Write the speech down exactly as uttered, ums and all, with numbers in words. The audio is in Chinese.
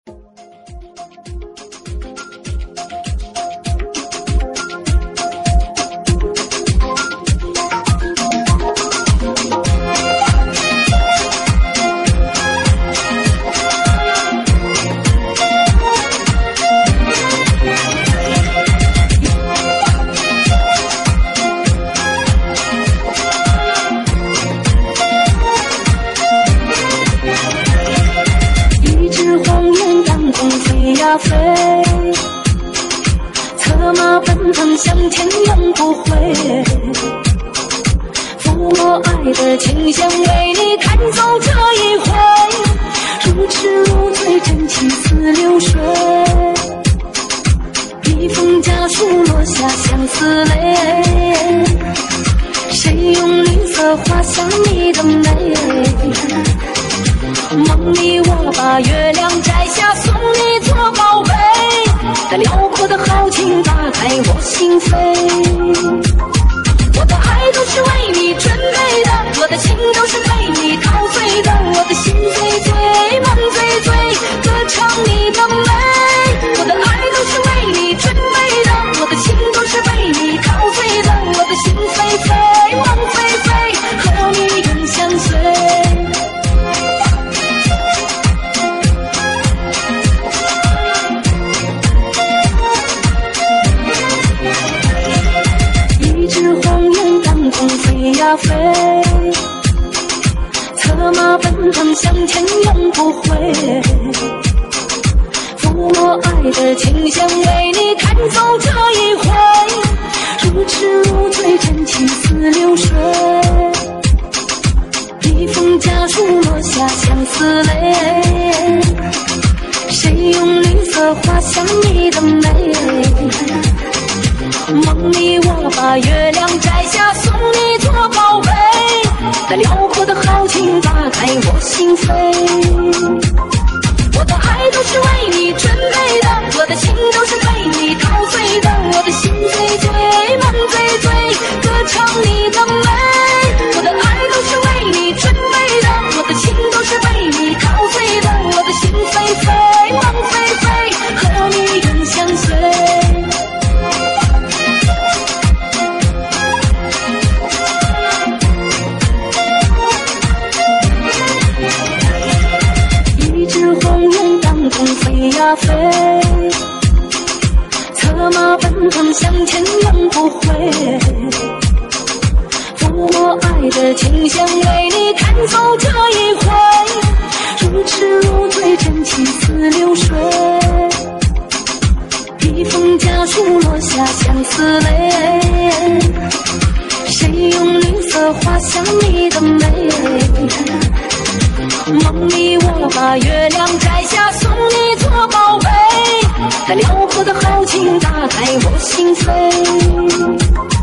飞，策马奔腾向前永不回，负我爱的清香为你弹奏这一回，如痴如醉真情似流水，一封家书落下相思泪，谁用绿色画下你的美，梦里我把月亮摘下送你做宝贝，在辽阔的豪情打开我心扉，我的爱都是为你准备的，我的情都是被你陶醉的，我的心醉醉梦醉醉歌唱你的美，我的爱都是为你准备的，我的情都是被你陶醉的，我的心飞飞梦飞飞和你永相随，飞呀飞，策马奔腾向前永不回，负我爱的清香为你弹奏这一回，如痴如醉真情似流水，一封家书落下相思泪，谁用绿色画下你的美，梦里我把月亮摘下送你做宝贝，在辽阔的豪情打开我心扉，我的爱都是为你准备的，我的情都是被你陶醉的，我的心醉醉梦醉醉歌唱你的美，我的爱都是为你准备的，我的情都是被你陶醉的，我的心飞飞梦飞飞和你永相随，飞呀飞，策马奔腾向前永不回，负我爱的清香为你弹奏这一回，如痴如醉真情似流水，一封家书落下相思泪，谁用绿色画下你的美，梦里我把月亮摘下送你做宝贝，在辽阔的豪情打开我心扉。